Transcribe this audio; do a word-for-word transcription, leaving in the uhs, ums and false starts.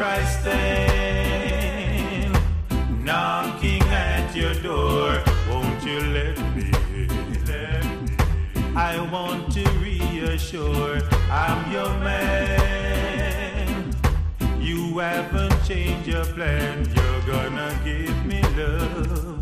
I stand, knocking at your door. Won't you let me, let me? I want to reassure I'm your man. You haven't changed your plan. You're gonna give me love.